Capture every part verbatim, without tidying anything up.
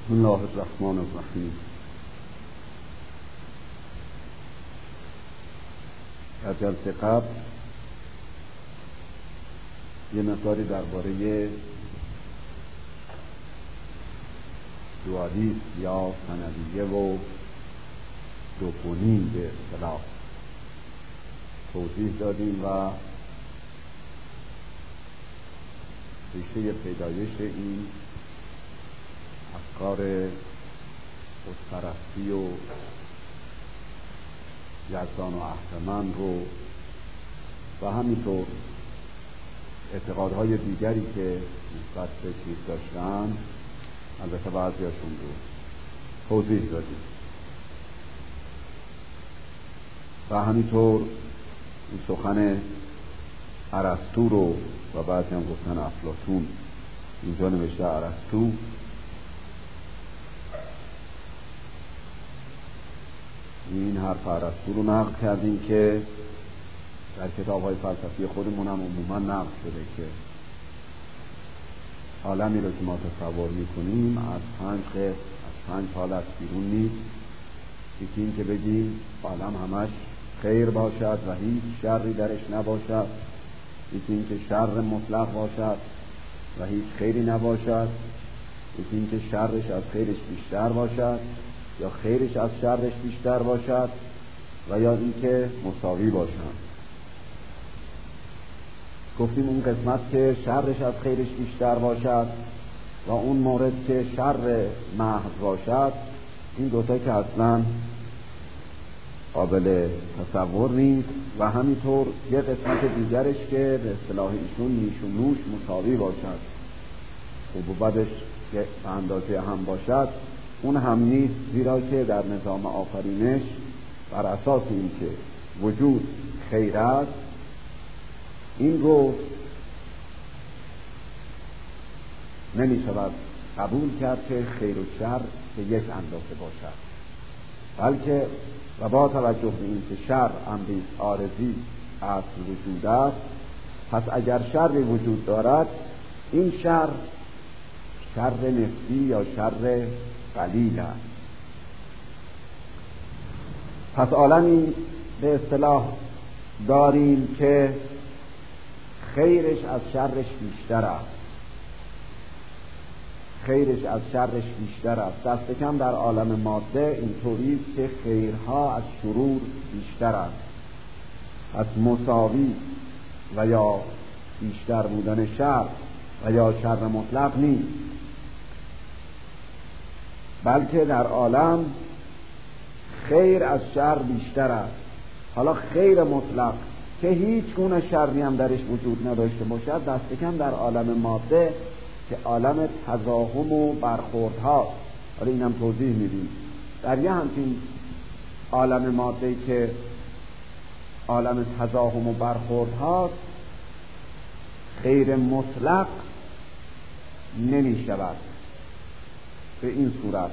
بسم الله الرحمن الرحیم. در جلسه قبل یه مقداری درباره دوالیسم یا ثانویه و دوپونین به اصطلاح توضیح دادیم و ریشه پیدایش این افکار بتپرستی و یزدان و اهرمن رو و همینطور اعتقادهای دیگری که نسبت به چیز داشتن، البته بعضیاشون رو توضیح دادیم و همینطور این سخن ارسطو رو و بعضی هم گفتن افلاطون، اینجا نوشته ارسطو، این حرف ارسطو رو نقل کردیم که در کتاب‌های فلسفی خودمون هم عموما نقل شده که عالمی رو که ما تصور می‌کنیم از پنج قسم، از پنج حالت بیرون نیست. یکی این که بگیم عالم همش خیر باشد و هیچ شری درش نباشد، یکی این که شر مطلق باشد و هیچ خیری نباشد، یکی این که شرش از خیرش بیشتر باشد یا خیرش از شرش بیشتر باشد و یا این که مساوی باشند. گفتیم اون قسمت که شرش از خیرش بیشتر باشد و اون مورد که شر محض باشد، این دوتا که اصلا قابل تصور نیست و همینطور یه قسمت دیگرش که به اصطلاح ایشون نیش و نوش مساوی باشد، خوب و بدش که به اندازه هم باشد، اون هم نیست، زیرا که در نظام آفرینش بر اساس این که وجود خیر است، این رو نمی شود قبول کرد که خیر و شر به یک اندازه باشد، بلکه و با توجه به این که شر امری عارضی اصل وجود است، پس اگر شری وجود دارد، این شر شر نسبی یا شر قلیل است. پس عالمی به اصطلاح داریم که خیرش از شرش بیشتر است، خیرش از شرش بیشتر است. دست کم در عالم ماده اینطوری که خیرها از شرور بیشتر است. از مساوی و یا بیشتر بودن شر و یا شر مطلق نیست، بلکه در عالم خیر از شر بیشتر است. حالا خیر مطلق که هیچ گونه شری هم درش وجود نداشته باشد، دست کم در عالم ماده که عالم تزاحم و برخورد هاست. حالا اینم توضیح میدیم. در یه همچین عالم ماده که عالم تزاحم و برخورد هاست، خیر مطلق نمی شود به این صورت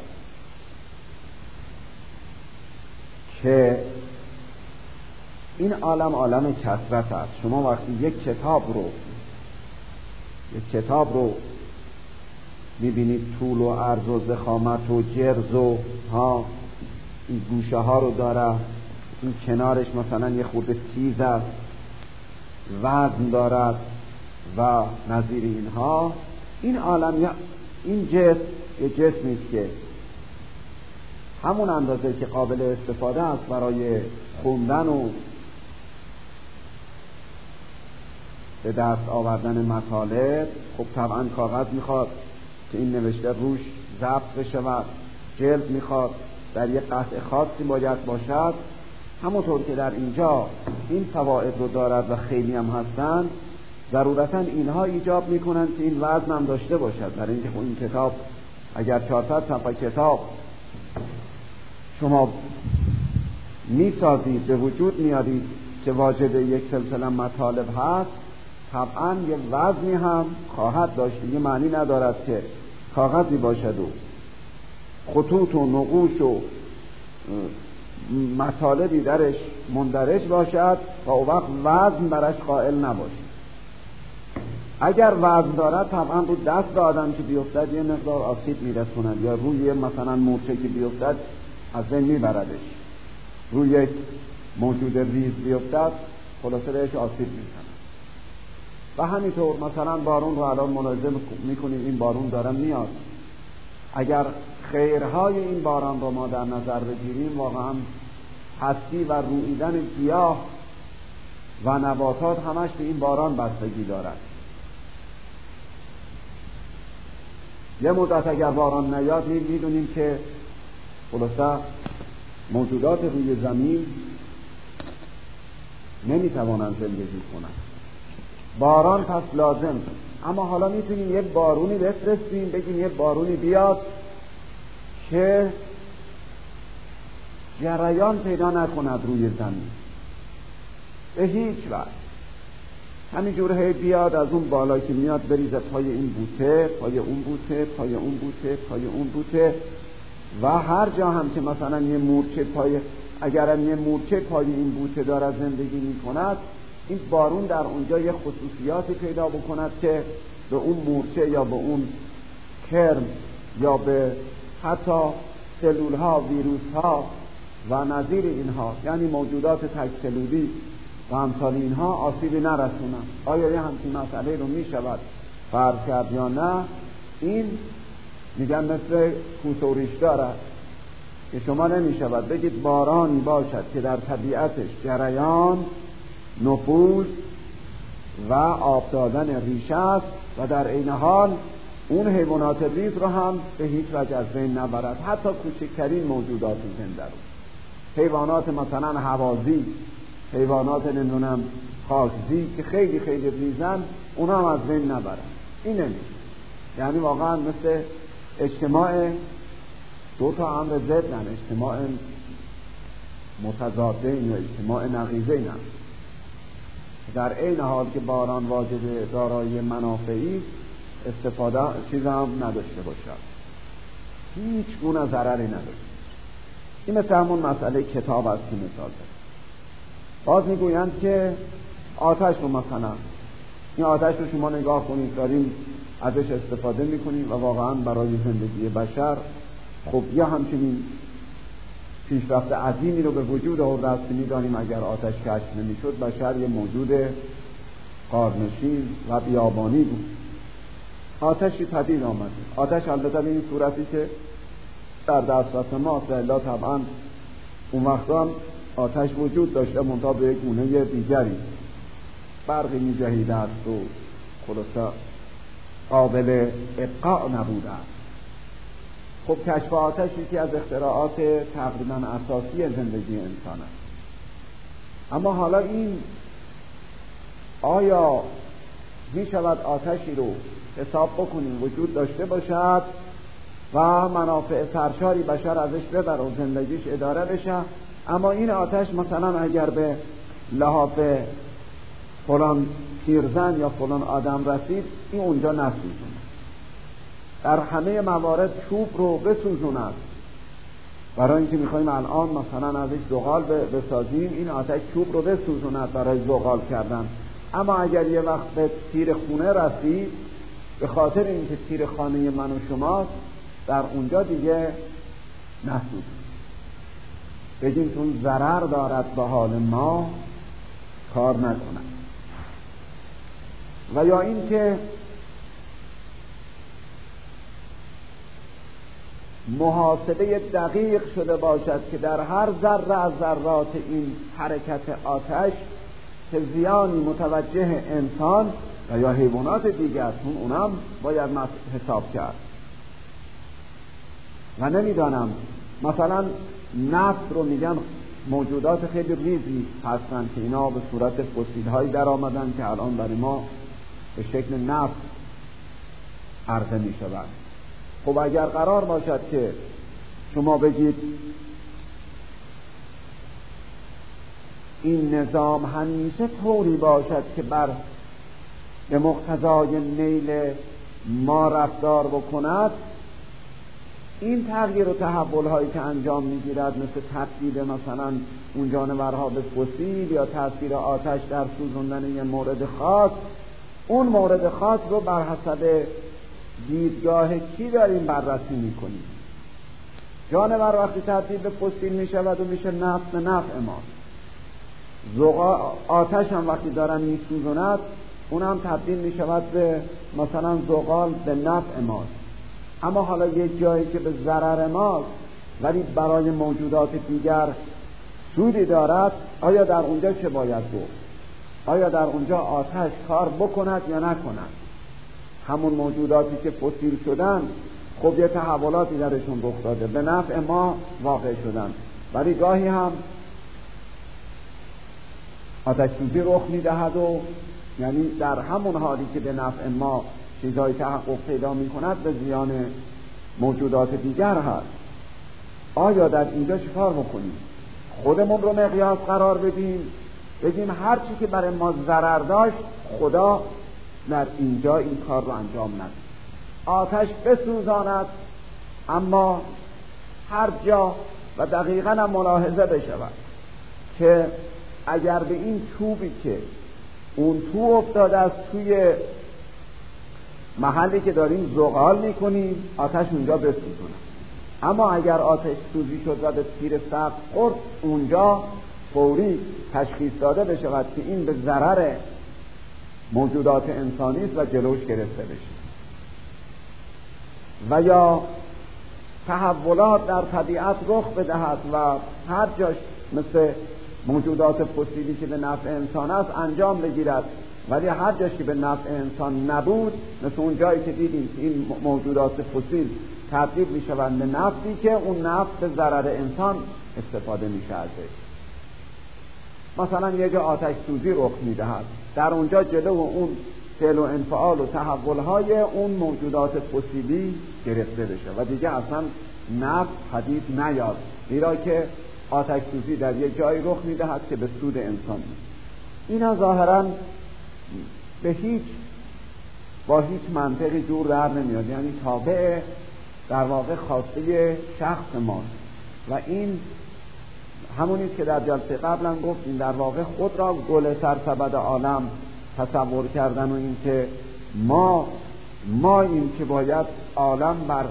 که این عالم عالم کثرت است. شما وقتی یک کتاب رو یک کتاب رو میبینید طول و عرض و ضخامت و جرز و ها این گوشه ها رو داره، این کنارش مثلا یه خورده تیز است، وزن دارد و نظیر اینها، این عالم یا این جسم یه جسمی است که همون اندازه که قابل استفاده است برای خوندن و به دست آوردن مطالب، خب طبعا کاغذ میخواد که این نوشته روش ضبط بشه و جلد میخواد در یک قطع خاصی باید باشد. همونطور که در اینجا این فواید رو دارد و خیلی هم هستند، ضرورتا اینها ایجاب میکنند که این وزن هم داشته باشد. برای اینکه این کتاب اگر چهارصد صفحه کتاب شما میسازید، به وجود میارید که واجد یک سلسله مطالب هست، طبعا یه وزنی هم خواهد داشت. دیگه معنی ندارد که کاغذی باشد و خطوط و نقوش و مطالبی درش مندرج باشد و او وقت وزن برش قائل نباشد. اگر وزن دارد طبعا رو دست آدم که بیفتد یه مقدار آسیب میرسوند، یا روی مثلا مورچه که بیفتد از بین میبردش، روی یک موجود ریز بیفتد خلاصه بهش آسیب میزند. و همینطور مثلا بارون رو الان ملاحظه میکنیم، این بارون داره میاد، اگر خیرهای این باران رو ما در نظر بگیریم واقعا هستی و رویدن گیاه و نباتات همش به این باران بستگی دارد. یه مدت اگر باران نیاد میدونیم که خلاصه موجودات روی زمین نمیتوانند زندگی کنند. باران پس لازم. اما حالا میتونیم یه بارونی بفرستیم، بگیم یه بارونی بیاد که جریان پیدا نکند روی زمین به هیچ وجه، همینجور هی بیاد از اون بالا که میاد بریزه پای این بوته، پای اون بوته، پای اون بوته، پای اون بوته، و هر جا هم که مثلا یه مورچه پای، اگر یه مورچه پای این بوته داره زندگی میکند، این بارون در اونجا یه خصوصیاتی پیدا بکند که به اون مورچه یا به اون کرم یا به حتی سلول ها، ویروس ها و نظیر اینها، یعنی موجودات تک سلولی و امثال اینها آسیبی نرسونند. آیا یه همچین مسئله رو می شود فرض کرد یا نه؟ این میگن مثل کوسه و ریش دارد که شما نمی شود بگید بارانی باشد که در طبیعتش جریان، نفوذ و آب دادن ریشه است و در عین حال اون حیوانات ریز رو هم به هیچ وجه از بین نبرد، حتی کوچکترین موجودات زنده رو، حیوانات مثلا هوازی، حیوانات نمیدونم خاکزی که خیلی خیلی ریزن، اونا هم از بین نبرن. این نمیشه. یعنی واقعا مثل اجتماع دو تا امر ضدن، اجتماع متضادین یا اجتماع نقیضین، در عین حال که باران واجد دارای منافعی استفاده چیز هم نداشته باشد، هیچ گونه ضرری نداشته. این مثل همون مسئله کتاب است که مثال ده. باز میگویند که آتش رو مثلا، این آتش رو شما نگاه کنید، داریم ازش استفاده میکنیم و واقعا برای زندگی بشر خب یا همچنین پیشرفت عظیمی رو به وجود آورده است که می‌دانیم اگر آتش کشف نمی‌شد بشر یه موجود غارنشین و بیابانی بود. آتشی پدید آمد. آتش البته به این صورتی که در دسترس ماست، الا طبعا اون وقتا آتش وجود داشته منتها به یک گونه دیگری، برقی می‌جهیده است و خلاصه قابل ابقاء نبوده است. خب کشف آتش یکی از اختراعات تقریبا اساسی زندگی انسان است. اما حالا این آیا می شود آتشی رو حساب بکنیم وجود داشته باشد و منافع سرشاری بشر ازش ببره و زندگیش اداره بشه، اما این آتش مثلا اگر به لحاف فلان تیرزن یا فلان آدم رسید این اونجا نسوزونه، در همه موارد چوب رو بسوزوند، برای اینکه میخوایم الان مثلا ازش زغال بسازیم، این آتش چوب رو بسوزوند برای زغال کردن. اما اگر یه وقت به تیر خونه رسید، به خاطر اینکه تیر خانه من و شماست، در اونجا دیگه نسوزه، بگیم چون ضرر دارد به حال ما کار نکنند. و یا اینکه محاسبه دقیق شده باشد که در هر ذره از ذرات این حرکت آتش که زیانی متوجه انسان و یا حیوانات دیگر، چون اونم باید حساب کرد. و نمیدانم مثلا نفت رو میگن موجودات خیلی ریزی هستند که اینا به صورت فسیل هایی در آمدن که الان برای ما به شکل نفت عرضه می شود. خب اگر قرار باشد که شما بگید این نظام همیشه طوری باشد که بر به مقتضای میل ما رفتار بکند، این تغییر و تحول هایی که انجام میگیرد مثل تبدیل مثلا اون جانورها به فسیل یا تاثیر آتش در سوزوندن یه مورد خاص، اون مورد خاص رو بر حسب دیدگاه کی داریم بررسی میکنیم. جانور وقتی تبدیل به فسیل میشود و میشه نفع به نفع ما. زغال آتش هم وقتی دارن میسوزند اون هم تبدیل میشود به مثلا زغال به نفع ماست. اما حالا یک جایی که به ضرر ماست ولی برای موجودات دیگر سودی دارد، آیا در اونجا چه باید بود؟ آیا در اونجا آتش کار بکند یا نکند؟ همون موجوداتی که فسیل شدن خب یه تحولاتی درشون رخ داده، به نفع ما واقع شدن، ولی گاهی هم آتش سوزی رخ میدهد و یعنی در همون حالی که به نفع ما چیزای تحقق پیدا میکند به زیان موجودات دیگر هست. آیا در اینجا چه کار بکنیم؟ خودمون رو مقیاس قرار بدیم، بگیم هر چی که برای ما ضرر داشت خدا در اینجا این کار رو انجام نداد، آتش بسوزاند، اما هر جا و دقیقاً هم ملاحظه بشود که اگر به این چوبی که اون تو افتاده است توی محلی که داریم زغال میکنیم آتش اونجا بسوزونه، اما اگر آتش سوزی شد و به تیر سقف خورد اونجا فوری تشخیص داده بشود که این به ضرر موجودات انسانی است و جلوش گرفته بشه. و یا تحولات در طبیعت رخ بدهد و هر جاش مثل موجودات فسیلی که به نفع انسان است انجام بگیرد، ولی هر جاش که به نفع انسان نبود، مثل اون جایی که دیدیم که این موجودات فسیل تبدیل می شوند به نفتی که اون نفت به ضرر انسان استفاده می شه ازش. مثلا یه جا آتش سوزی رخ می دهد، در اونجا جلو اون فعل و انفعال و تحولهای اون موجودات فسیلی گرفته بشه و دیگه اصلا نفت پدید نیاد، زیرا که آتش سوزی در یه جایی رخ می دهد که به سود انسان نیست. اینا ظاهراً به هیچ با هیچ منطقی جور در نمیاد، یعنی تابع در واقع خواسته شخص ماست و این همونیست که در جلسه قبلا گفتیم، در واقع خود را گل سرسبد عالم تصور کردن و این که ما ما این که باید عالم بر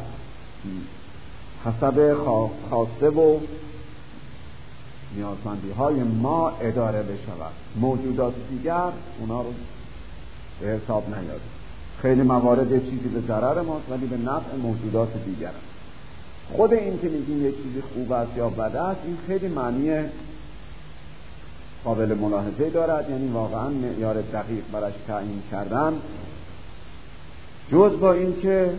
حسب خواسته و نیازمندی های ما اداره بشود، موجودات دیگر اونا رو به حساب نیاد. خیلی موارد چیزی به ضرر ماست ولی به نفع موجودات دیگر است. خود این که میگیم یک چیزی خوب است یا بد است این خیلی معنی قابل ملاحظه دارد، یعنی واقعا معیار دقیق براش تعیین کردن جز با این که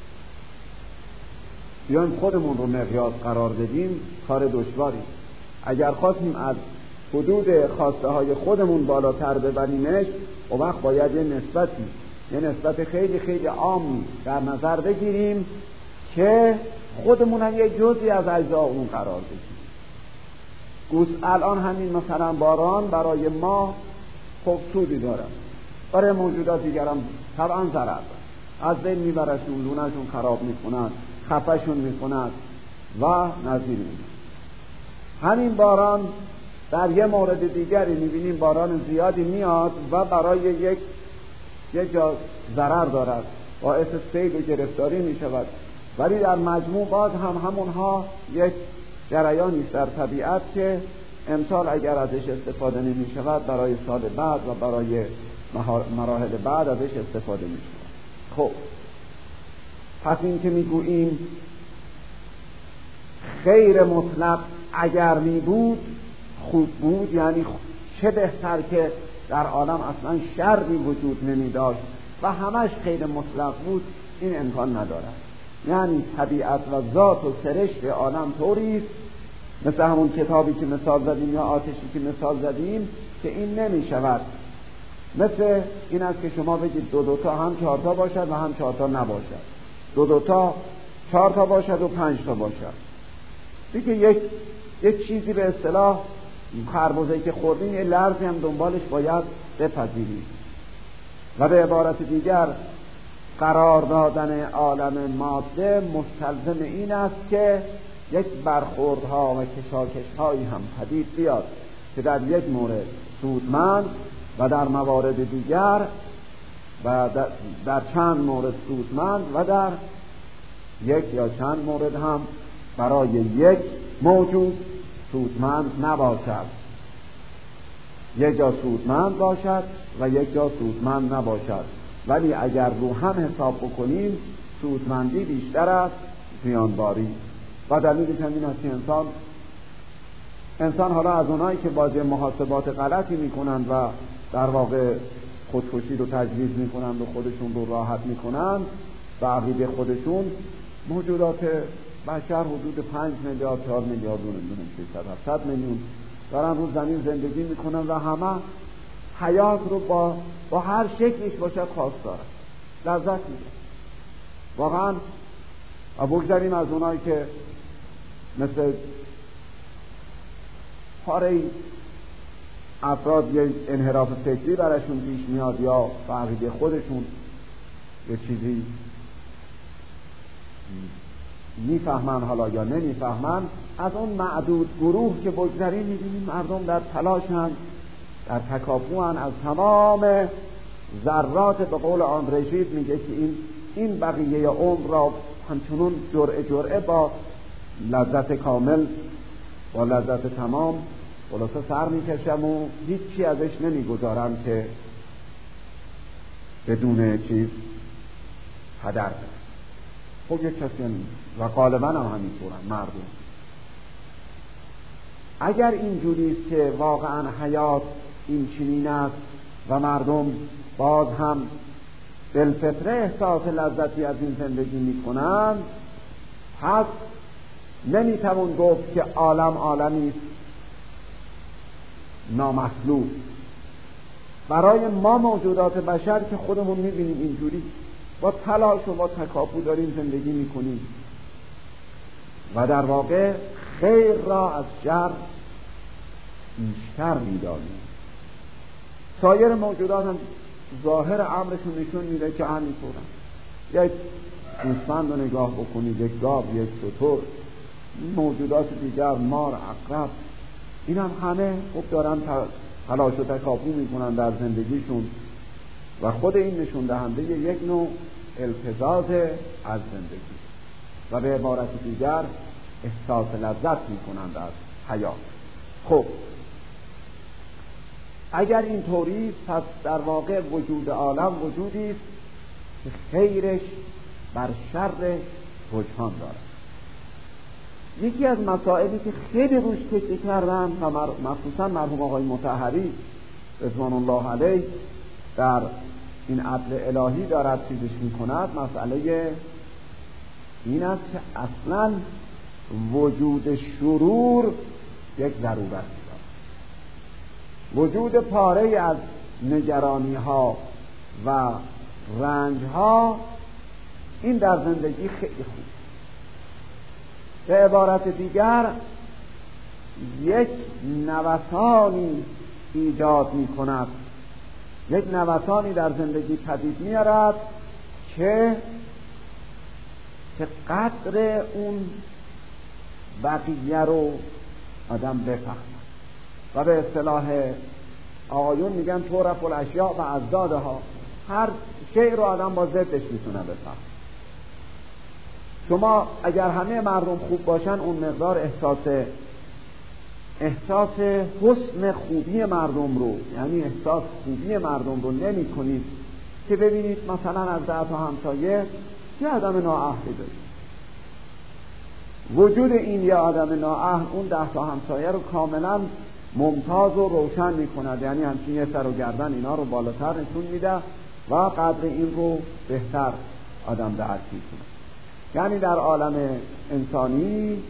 بیایم خودمون رو مقیاس قرار بدیم کار دشواری. اگر خواستیم از حدود خواسته های خودمون بالاتر ببریمش اون وقت باید یه نسبتی یه نسبت خیلی خیلی عامی در نظر بگیریم که خودمون هم یه جزئی از اجزا اون قرار بدیم. گوش الان همین مثلا باران برای ما خوب سودی داره، برای موجودات دیگر هم طبعا ضرر داره، از بین میبرشون، لونشون خراب میکنن، خفشون میکنن و نظیر این. همین باران در یه مورد دیگری میبینیم باران زیادی میاد و برای یک یک جا ضرر دارد، باعث سیل و گرفتاری میشود، ولی در مجموع باز هم همونها یک جریانی است در طبیعت که امسال اگر ازش استفاده نمی شود برای سال بعد و برای مراحل بعد ازش استفاده می شود. خب پس این که میگوییم خیر مطلق اگر می بود خوب بود، یعنی چه بهتر که در عالم اصلا شری وجود نمی داشت و همش خیر مطلق بود، این امکان ندارد. یعنی طبیعت و ذات و سرشت عالم طوریست، مثل همون کتابی که مثال زدیم یا آتشی که مثال زدیم، که این نمی شود. مثل این است که شما بگید دو دوتا هم چهارتا باشد و هم چهارتا نباشد، دو دوتا چهارتا باشد و پنج تا باشد. دیگه یک یک چیزی به اصطلاح خربزه‌ای که خوردیم یه لرزی هم دنبالش باید بپذیریم. و به عبارت دیگر قرار دادن عالم ماده مستلزم این است که یک برخوردها و کشاکش‌هایی هم پدید بیاد که در یک مورد سودمند و در موارد دیگر و در, در چند مورد سودمند و در یک یا چند مورد هم برای یک موجود سودمند نباشد، یک جا سودمند باشد و یک جا سودمند نباشد. ولی اگر رو هم حساب بکنیم سودمندی بیشتر است زیانباری. و دلیلش هم این است که انسان انسان حالا از اونایی که باز محاسبات غلطی میکنند و در واقع خودکشی رو تجویز میکنند و خودشون رو راحت میکنند و عقیده خودشون، موجودات بشر حدود پنج میلیارد چهار میلیارد و نمیدونم سیصد هفتصد میلیون دارن رو زمین زندگی میکنن و همه حیات رو با با هر شکلش باشد خواست دارن، لذت میده واقعا. و بگذاریم از اونایی که مثل پاره افراد یه انحراف فکری براشون پیش میاد یا عقیده خودشون یه چیزی میفهمن حالا یا نمیفهمن، از اون معدود گروه که بگذاریم میبینیم مردم در تلاشن، در تکاپوان، از تمام ذرات، به قول آن رژید میگه که این این بقیه عمر را همچنون جرعه جرعه با لذت کامل، با لذت تمام خلاصه سر میکشم و هیچی ازش نمیگذارم که بدون چیز هدر بره. خب یک کسی هم و غالبا هم همینطورن مردم. اگر اینجوریست که واقعا حیات این چنین است و مردم باز هم بالفطره احساس لذتی از این زندگی میکنند، پس نمیتوان گفت که عالم عالمی نامطلوب. برای ما موجودات بشر که خودمون میبینیم اینجوری با تلاش و با تکاپو داریم زندگی میکنیم و در واقع خیر را از شر بیشتر میدانیم. سایر موجودات هم ظاهر امرشون نشون میده که همینطورن. یک گوسفند رو نگاه بکنید، یک گاو، یک شتر، موجودات دیگر، مار، عقرب، این هم همه خوب دارن تلاش و تکاپو میکنن در زندگیشون و خود این نشون دهنده یک نوع التزاز از زندگی و به عبارت دیگر احساس لذت میکنند از حیات. خب اگر این طوری، پس در واقع وجود عالم وجودی است که خیرش بر شرش رجحان دارد. یکی از مسائلی که خیلی روش تکیه کردن و مخصوصا مرحوم آقای مطهری رضوان الله علیه در این عدل الهی دارد چیزش میکند، مسئله این است که اصلا وجود شرور یک ضرورت دارد. وجود پاره از نگرانی ها و رنج ها این در زندگی خیلی خوب. به عبارت دیگر یک نوسانی ایجاد می کند، یک نوسانی در زندگی پدید می آرد که که قدر اون بقیه رو آدم بفهمد و به اصطلاح آقایون میگن طرف الاشیاء و ازدادها، هر شیء رو آدم با ضدش میتونه بفهم. شما اگر همه مردم خوب باشن اون مقدار احساس احساس حسن خوبی مردم رو، یعنی احساس خوبی مردم رو نمی کنید که ببینید مثلا از ده تا همسایه یه آدم نااهلی دارید. وجود این یه آدم نااهل اون ده تا همسایه رو کاملا ممتاز و روشن می کند، یعنی همچین یه سر و گردن اینا رو بالاتر نشون میده و قدر این رو بهتر آدم درک می کند. یعنی در عالم انسانی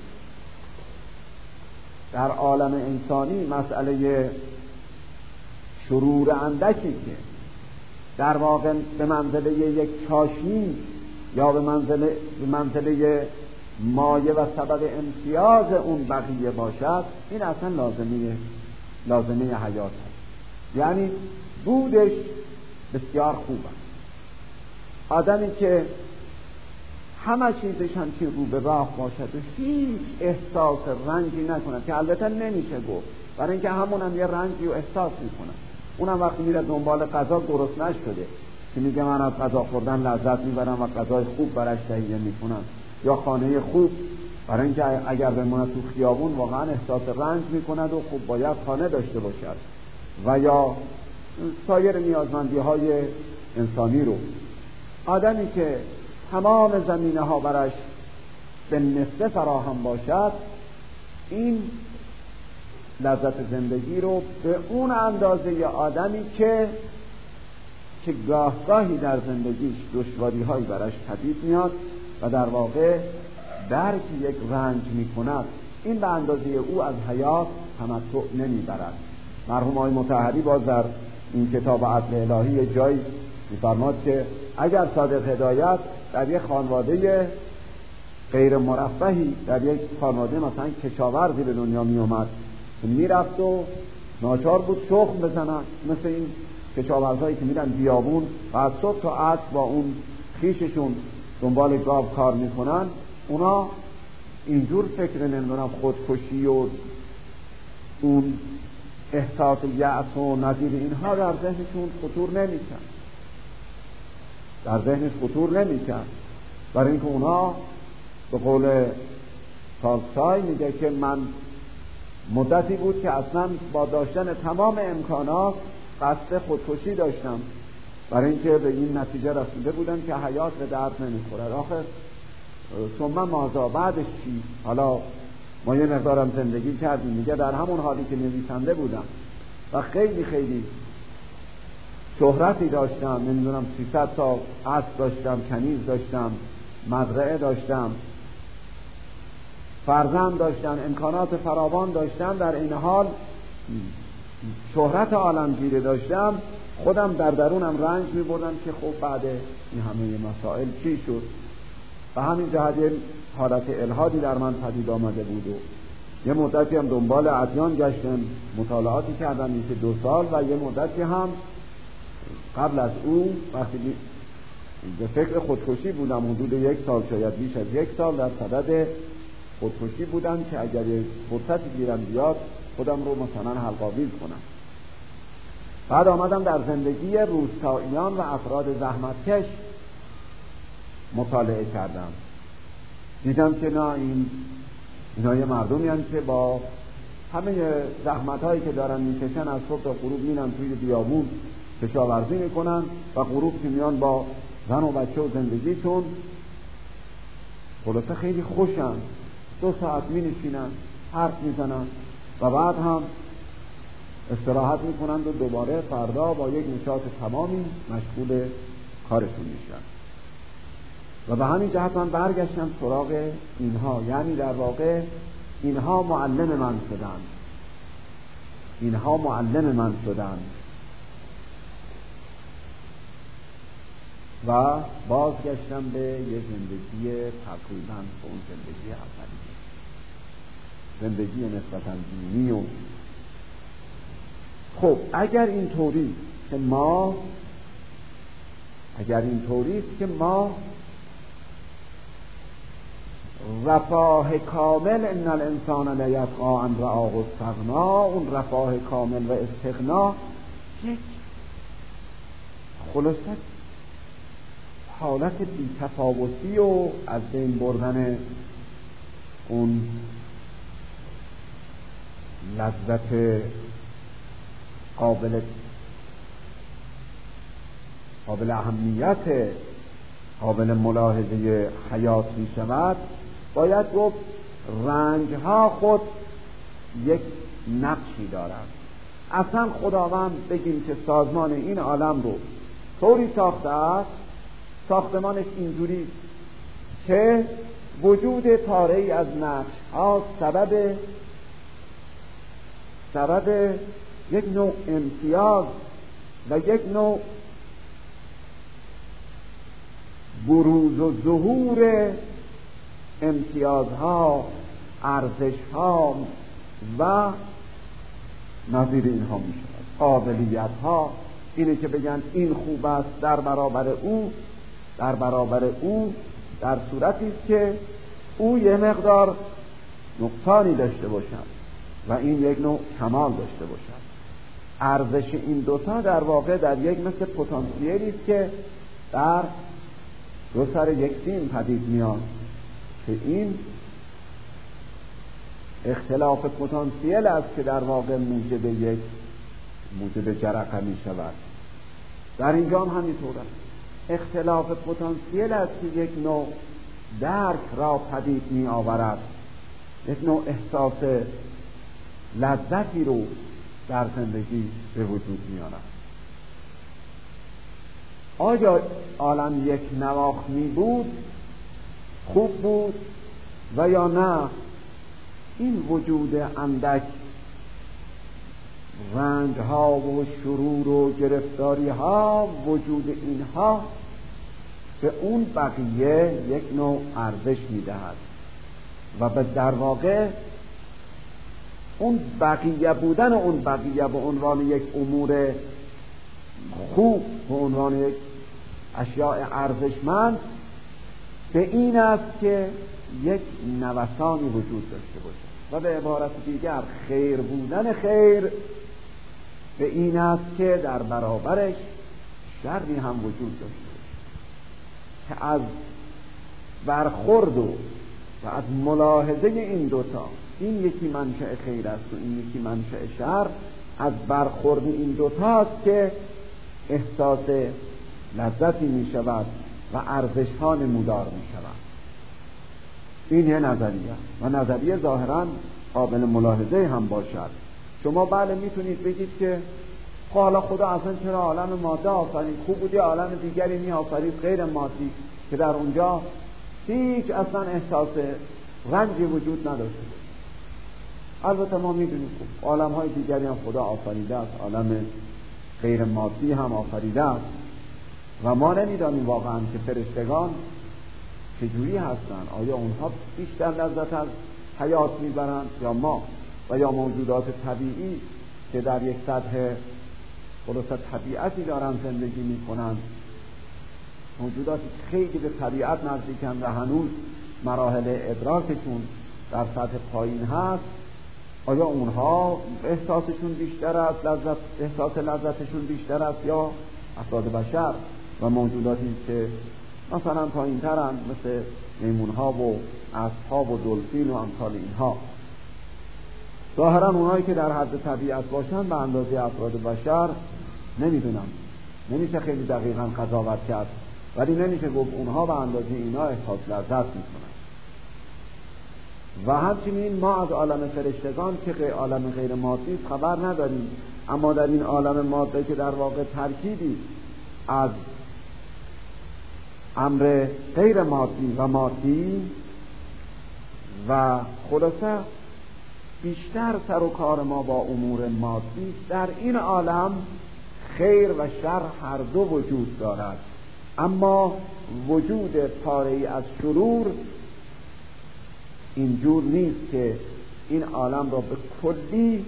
در عالم انسانی مسئله شرور اندکی که در واقع به منزله یک چاشنی یا به منزله به منزله مایه و سبب امتیاز اون بقیه باشد، این اصلا لازمه لازمه حیات هست. یعنی بودش بسیار خوب است. آدمی که همه چیزش همچی رو به راه باشد و هیچ احساس رنجی نکنه، که البته نمیشه گفت، برای اینکه همون هم یه رنجی و احساس میکنه. اونم وقتی میره دنبال غذا گرسنه شده که میگه من از غذا خوردن لذت میبرم و غذای خوب برش تهیه میکنم، یا خانه خوب، برای اینکه اگر بماند تو خیابون واقعا احساس رنج میکند و خوب باید خانه داشته باشد، و یا سایر نیازمندی های انسانی رو. آدمی که تمام زمینه ها برش به نصف فراهم باشد، این لذت زندگی رو به اون اندازه آدمی که که گاه گاهی در زندگیش دشواری هایی برش پدید میاد و در واقع درک یک رنج میکند، این به اندازه او از حیات تمتع نمیبرد. مرحوم آقای مطهری باز در این کتاب عدل الهی جایی می‌فرماد که اگر صادق هدایت در یک خانواده غیر مرفهی، در یک خانواده مثلا کشاورزی به دنیا می اومد، میرفت و ناچار بود شخم بزنن، مثل این کشاورزایی که میرن بیابون و از صبح تا عصر با اون خیششون دنبال گاو کار میکنن، اونا اینجور فکر نمیدونم خودکشی و اون احساس یأس و نظیر اینها در ذهنشون خطور نمیکن، در ذهنش خطور نمیکن، برای اینکه اونا به قول تالستای میگه که من مدتی بود که اصلا با داشتن تمام امکانات قصد خودکشی داشتم، برای اینکه به این نتیجه رسیده بودم که حیات به درد نمیخورد. آخر ثم ماذا، بعدش چی؟ حالا ما یه مقدارم زندگی کردیم، میگه در همون حالی که نویسنده بودم و خیلی خیلی شهرتی داشتم، نمیدونم سیصد تا اسب داشتم، کنیز داشتم، مزرعه داشتم، فرزند داشتم، امکانات فراوان داشتم، در این حال شهرت عالمگیری داشتم، خودم در درونم رنج می‌بردم که خب بعد این همه مسائل چی شد. و همین جهت حالت الحادی در من پدید آمده بود و یه مدتی هم دنبال ادیان گشتم، مطالعاتی کردم، این که دو سال، و یه مدتی هم قبل از او وقتی به فکر خودکشی بودم، حدود یک سال، شاید بیش از یک سال در صدد خودکشی بودم که اگر فرصتی گیرم بیاد خودم رو مثلا حلق‌آویز کنم. بعد آمدم در زندگی روستاییان و افراد زحمتکش مطالعه کردم، دیدم که نه، این اینا یه مردمی هستند که با همه زحمت هایی که دارن میکشن از صبح تا غروب میرن توی بیابون کشاورزی میکنن و غروب که میان با زن و بچه و زندگیشون خلاصه خیلی خوشن، دو ساعت می نشینن، حرف میزنن و بعد هم استراحت میکنند و دوباره فردا با یک نشاط تمامی مشغول کارشون میشن. و به همین جهت من برگشتم سراغ اینها، یعنی در واقع اینها معلم من شدن، اینها معلم من شدن و بازگشتم به یه زندگی تقریباً به اون زندگی اولیه، زندگی نسبتاً دینی. و خب اگر این طوری که ما اگر این طوری که ما رفاه کامل، ان الانسان لیطغی ان رآه استغنی، اون رفاه کامل و استغنا یک خلاصه حالت بی‌تفاوتی و از بین بردن اون لذت قابل قابل اهمیت، قابل ملاحظه حیات می شود، باید گفت رنج ها خود یک نقشی دارند. اصلا خداوند بگیم که سازمان این عالم رو طوری ساخته است، ساختمانش اینجوری که وجود پاره‌ای از نقش ها سبب سبب یک نوع امتیاز و یک نوع بروز و ظهور امتیازها، ارزشها و نظیر اینها می شود. قابلیتها اینه که بگن این خوب است در برابر او، در برابر او در صورتی است که او یه مقدار نقصانی داشته باشد و این یک نوع کمال داشته باشد. ارزش این دوتا در واقع در یک مثل پتانسیلی است که در دو سر یک سیم پدید میاد که این اختلاف پتانسیل است که در واقع موجب یک موجب جرقه می شود. در اینجا هم همینطور است. اختلاف پتانسیل است که یک نوع درک را پدید می آورد، یک نوع احساس لذتی رو در زندگی به وجود می آورد. آیا عالم یک نواخت می بود خوب بود و یا نه این وجود اندک رنج ها و شرور و گرفتاری ها، وجود اینها به اون بقیه یک نوع ارزش می دهد و به در واقع اون بقیه بودن اون بقیه به عنوان یک امور خوب، به عنوان یک اشیاء ارزشمند، به این است که یک نوسانی وجود داشته باشد و به عبارت دیگر خیر بودن خیر به این است که در برابرش شری هم وجود داشته باشه که از برخورد و و از ملاحظه این دوتا، این یکی منشأ خیر است و این یکی منشأ شر، از برخورد این دوتا است که احساس لذتی می شود و ارزش ها نمودار می شود. این یه نظریه و نظریه ظاهرا قابل ملاحظه هم باشد. شما بله میتونید بگید که حالا خدا اصلا چرا عالم ماده آفرید؟ خوب بودی عالم دیگری می آفرید غیر مادی که در اونجا هیچ اصلا احساس رنجی وجود نداشته. البته ما میدونیم خوب عالم های دیگری هم خدا آفریده است، عالم غیر مادی هم آفریده است و ما نمیدانیم واقعا که فرشتگان چجوری هستند. آیا اونها بیشتر لذت از حیات میبرند یا ما و یا موجودات طبیعی که در یک سطح خلاصه طبیعتی دارن زندگی میکنند، موجوداتی که خیلی به طبیعت نزدیکن و هنوز مراحل ادراکشون در سطح پایین هست، آیا اونها احساسشون بیشتر است، لذت احساس لذتشون بیشتر است یا افراد بشر و موجوداتی که مثلا پایین ترن مثل میمونها و اسبها و دلفین و امثال اینها؟ ظاهرا اونهایی که در حد طبیعت باشن به اندازه افراد بشر نمیدونم، نمیشه خیلی دقیقا قضاوت کرد، ولی نمیشه گفت اونها به اندازه اینا احساس لذت میکنن. و همچنین ما از عالم فرشتگان که عالم غیر مادی است خبر نداریم، اما در این عالم ماده که در واقع ترکیبی از امر غیر مادی و مادی و خلاصه بیشتر سر و کار ما با امور مادی، در این عالم خیر و شر هر دو وجود دارد، اما وجود پاره‌ای از شرور اینجور نیست که این عالم را به کلی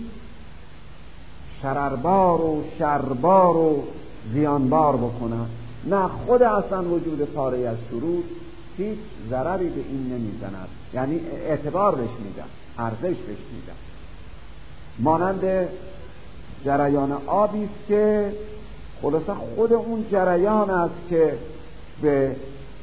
شرربار و شربار و زیانبار بکنه. نه، خود اصلا وجود پاره‌ای از شرور هیچ ضرری به این نمیزند، یعنی اعتبار بهش میدن، ارزش بهش میدن. مانند جریان آبی است که خلاصه خود اون جریان است که به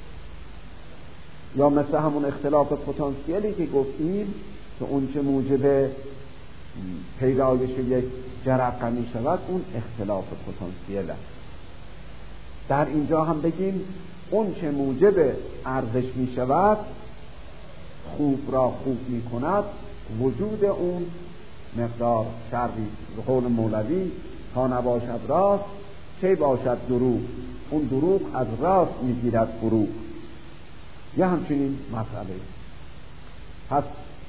یا مثل همون اختلاف پتانسیلی که گفتیم که اون چه موجب پیدایش یک جرقه می شود، اون اختلاف پتانسیل است. در اینجا هم بگیم اون چه موجب ارزش می شود، خوب را خوب می کند، وجود اون مقدار شری. به قول مولوی تا نباشد راست چه باشد دروغ، اون دروغ از راست می گیرد فروغ. یه همچنین مسئله. پس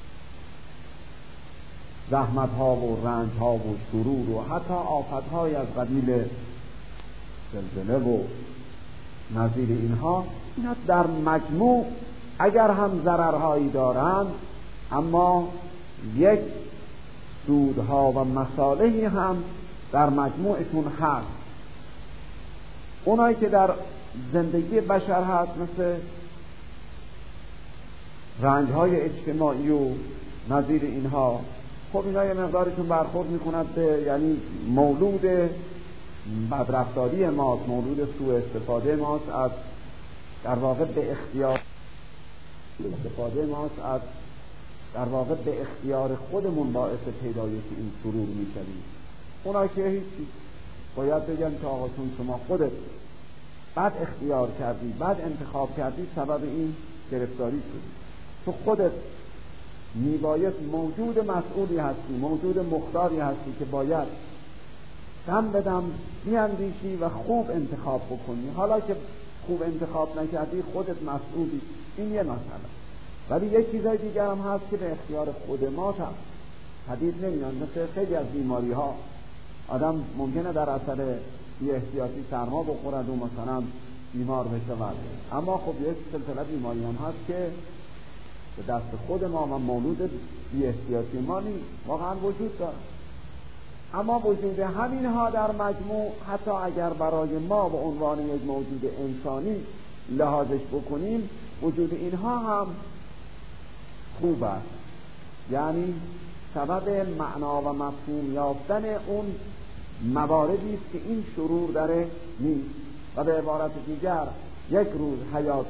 زحمت ها و رنج ها و شرور و حتی آفت های از قبیل زلزله و نظیر اینها، اینا در مجموع اگر هم ضررهایی دارند اما یک سودها و مصالحی هم در مجموعشون هست. اونایی که در زندگی بشر هست مثل رنج‌های اجتماعی و نظیر اینها خب اینا یه مقدارشون برخورد میکند به یعنی مولود بدرفتاری ماست، مولود سوء استفاده ماست از در واقع به اختیار استفاده ماست از در واقع به اختیار خودمون باعث پیدایش این سرور میشویم. اونا که هیچی، باید بگن که آقا چون شما خودت بعد اختیار کردی، بعد انتخاب کردی، سبب این گرفتاری شدی. تو خودت میباید موجود مسئولی هستی، موجود مختاری هستی که باید دم به دم بیاندیشی و خوب انتخاب بکنی. حالا که خوب انتخاب نکردی خودت مسئولی، این یه مسئله. ولی یک چیزای دیگر هم هست که به اختیار خود ما هم پدید نمیان. مثل خیلی از بیماری ها آدم ممکنه در اثر بی احتیاطی سرما بخورد و مثلا بیمار بشه، اما خب یک سلسله بیماری هم هست که به دست خود ما و مولود بی احتیاطی ما نیست، واقعا وجود داره. اما وجود همینها در مجموع، حتی اگر برای ما به عنوان یک موجود انسانی لحاظش بکنیم، وجود اینها هم خوب است، یعنی سبب معنا و مفهوم یافتن اون مواردی است که این شرور داره نیست. و به عبارت دیگر یک روز حیات،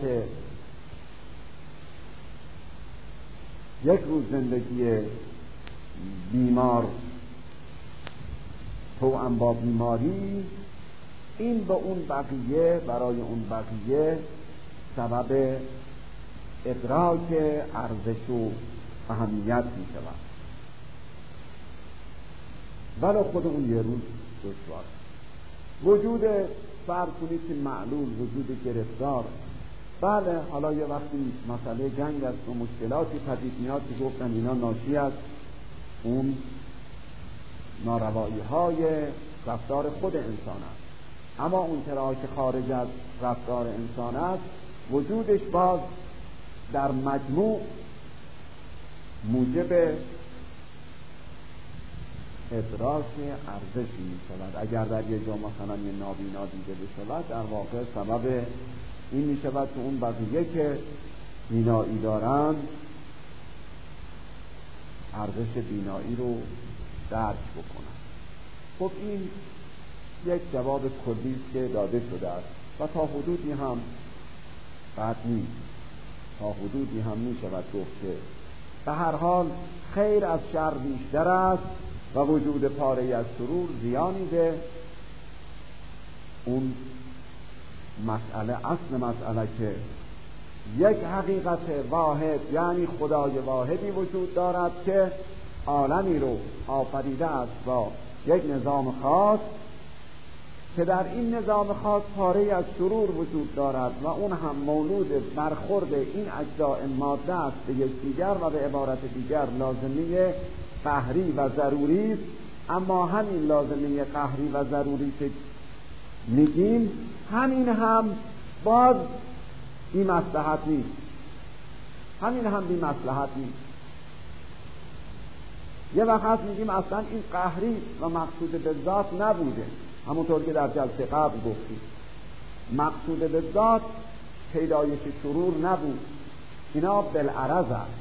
یک روز زندگی بیمار توأم با بیماری، این به اون بقیه، برای اون بقیه سبب ادراک ارزش و اهمیت می شود. ولی خود اون یه روز دشوار. وجود فرض کنید که معلول، وجود گرفتار، بله حالا یه وقتی مسئله جنگ است و مشکلاتی پدید میاد که گفتن اینا ناشی از اون ناروایی های رفتار خود انسان است. اما اون چرا که خارج از رفتار انسان است، وجودش باز در مجموع موجب ادراک ارزشی می شود. اگر در یک جا مثلا یه نابینا دیده بشود، در واقع سبب این می شود که اون بقیه که بینایی دارن ارزش بینایی رو درک بکنن. خب این یک جواب کلی است که داده شده است و تا حدودی هم بد نیست، تا حدودی هم می شود گفت که به هر حال خیر از شر بیشتر است و وجود پاره از سرور زیانی به اون مسئله، اصل مسئله که یک حقیقت واحد یعنی خدای واحدی وجود دارد که عالمی رو آفریده است با یک نظام خاص، که در این نظام خاص پاره از سرور وجود دارد و اون هم مولود برخورد این اجزاء ماده است به یکدیگر و به عبارت دیگر لازمه قهری و ضروری است. اما همین لازمه قهری و ضروری که میگیم، همین هم باز بی مصلحت نیست، همین هم بی مصلحت نیست. یه وقت میگیم اصلا این قهری و مقصود به ذات نبوده، همونطور که در جلسه قبل گفتیم مقصود به ذات پیدایش شرور نبود، اینا بالعرض است.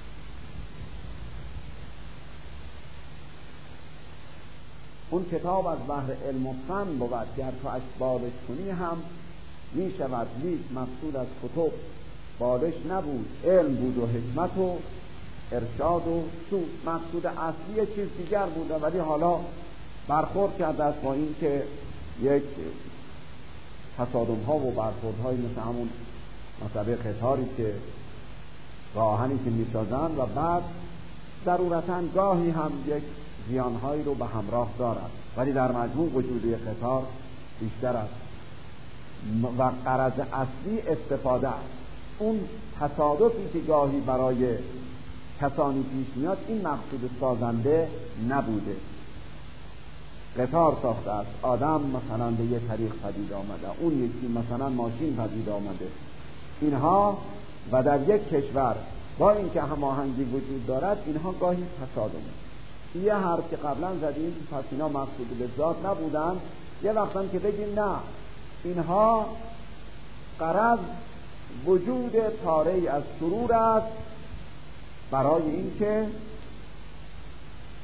اون کتاب از بحر علم و فن بود، گر تو اش بالش کنی هم می شود، لیک مقصود از کتب بالش نبود، علم بود و حکمت و ارشاد و سود. مقصود اصلی چیز دیگر بوده، ولی حالا برخورد کرده است با این که یک تصادم ها و برخورد های مثل همون مسئله قطاری که راهنی که می سازند و بعد ضرورتاً گاهی هم یک زیانهایی رو به همراه دارد، ولی در مجموع وجود یک قطار بیشتر است و غرض اصلی استفاده است. اون تصادفی که گاهی برای کسانی پیش میاد، این مقصود سازنده نبوده. قطار ساخته است، آدم مثلا به یه طریق پدید آمده، اون یکی مثلا ماشین پدید آمده، اینها و در یک کشور با اینکه هماهنگی وجود دارد، اینها گاهی تصادم. یه حرف که قبلا زدیم پس اینا مقصود به ذات نبودن، یه وقتا که بگیم نه، اینها غرض وجود پاره از سرور است برای اینکه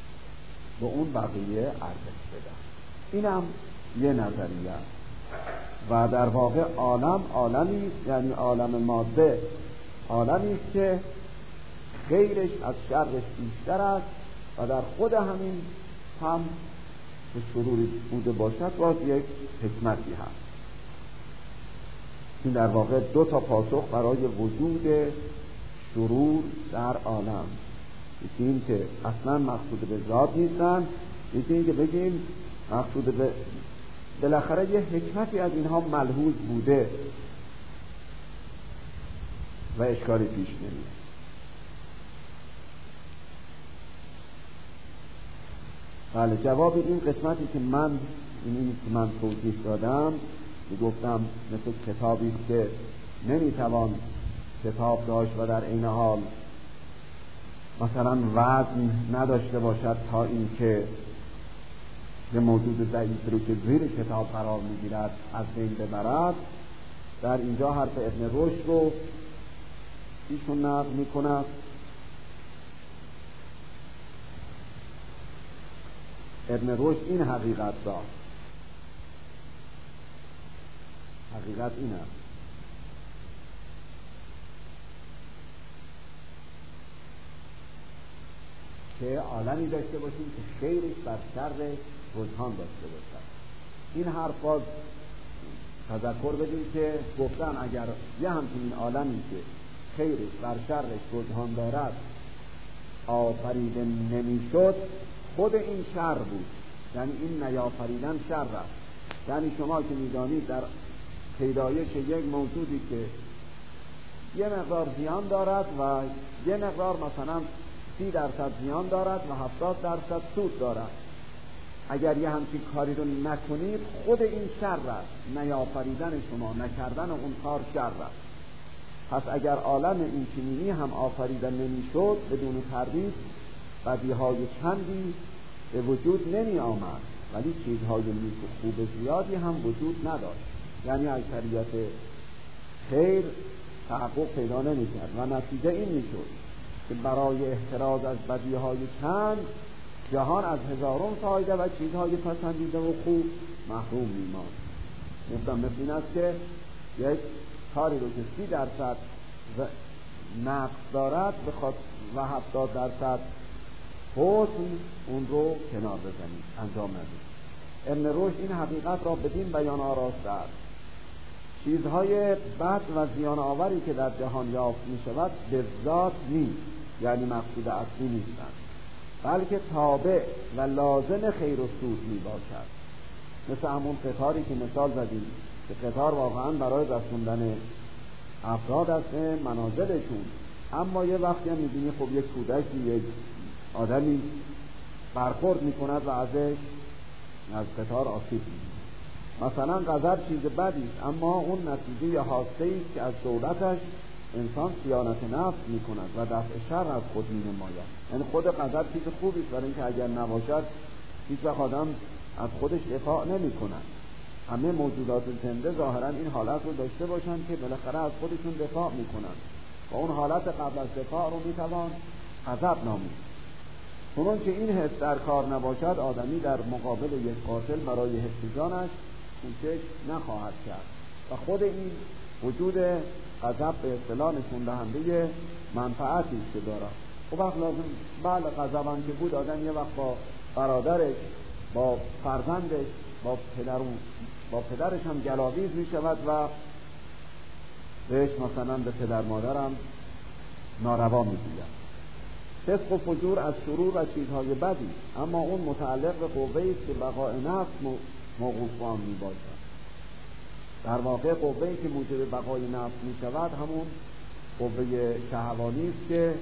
به اون بقیه ارزش بدن. اینم یه نظریه است. و در واقع عالم عالمی است، یعنی عالم ماده عالمی است که خیرش از شرش بیشتر است و در خود همین هم که شروری بوده باشد باز یک حکمتی هست. این در واقع دو تا پاسخ برای وجود شرور در عالم. یکی این که اصلا مقصود به ذات نیستن، یکی این که بگیم مقصود به بالاخره یه حکمتی از اینها ملحوظ بوده و اشکالی پیش نمیاد. بله، جواب این قسمتی که من اینی که من توضیح دادم که گفتم مثل کتابی که نمیتوان کتاب داشت و در این حال مثلا وزن نداشته باشد تا اینکه یه موجود ضعیف رو که زیر کتاب قرار میگیرد از بین ببرد. در اینجا حرف ابن رشد رو ایشون نقل میکند. ابن رشد این حقیقت داشت، حقیقت این است که عالمی داشته باشیم که خیرش بر شر رجحان داشته باشد. این حرف باز تذکر بدیم که گفتن اگر یه همچنین عالمی که خیرش بر شرش رجحان دارد آفریده نمیشد، خود این شر بود، یعنی این نیافریدن شر است. یعنی شما که میدانید در پیدایش یک موجودی که یه مقدار زیان دارد و یه مقدار مثلا سی درصد زیان دارد و هفتاد درصد سود دارد، اگر یه همچین کاری رو نکنید خود این شر است. نیافریدن شما، نکردن اون کار شر است. پس اگر عالم این چنینی هم آفریده نمیشد بدون تردید بدیهای چندی به وجود نمی آمد، ولی چیزهای نیک و خوب زیادی هم وجود نداشت. یعنی اکثریت خیر تحقق پیدا نمی کرد و نتیجه این می شد که برای احتراز از بدیهای چند جهان از هزارون فایده و چیزهای پسندیده و خوب محروم می ماند. مثلا مثل این است که یک کاری رو که سی درصد نقص دارد بخواد و هفتاد درصد حسن اون رو کنار بزنید، انجام ندید. ابن رشد این حقیقت را بدین بیان آراسته است. چیزهای بد و زیان آوری که در جهان یافت می شود به ذات نیست، یعنی مقصود اصلی نیستند، بلکه تابع و لازم خیر و سود می باشد. مثل همون قطاری که مثال زدیم که قطار واقعا برای رسوندن افراد است منازلشون، اما یه وقتی هم می‌بینی خب یک کودکی یک آدمی برخورد می‌کند و ازش از قطار آسیب می‌بینه. مثلا غضب چیز بدی است، اما اون نتیجه حادثه‌ای است که از دولتش انسان صیانت نفس می‌کند و دفع شر از خود می‌نماید. یعنی خود غضب چیز خوبی است، برای اینکه اگر نباشد هیچ وقت آدم از خودش دفاع نمی‌کند. همه موجودات زنده ظاهرا این حالت رو داشته باشند که بالاخره از خودشون دفاع میکنند و اون حالت قبل از دفاع رو میتوان غضب نامید. چون که این حس در کار نباشد آدمی در مقابل یک قاتل برای حفظ جانش کوشش نخواهد کرد و خود این وجود غضب به اصطلاح نشون دهنده منفعتی که دارد. خب وقت لازم بله غضب هم که بود آدم یه وقت با برادرش، با فرزندش، با پدرون با پدرش هم گلاویز می شود و بهش مثلا به پدر مادرم ناروا می گوید. فسق و فجور از شرور و چیزهای بدی، اما اون متعلق به قوه‌ای است که بقای نفس موقوف آن می باشد. در واقع قوه‌ای که موجب بقای نفس می شود همون قوه شهوانی است که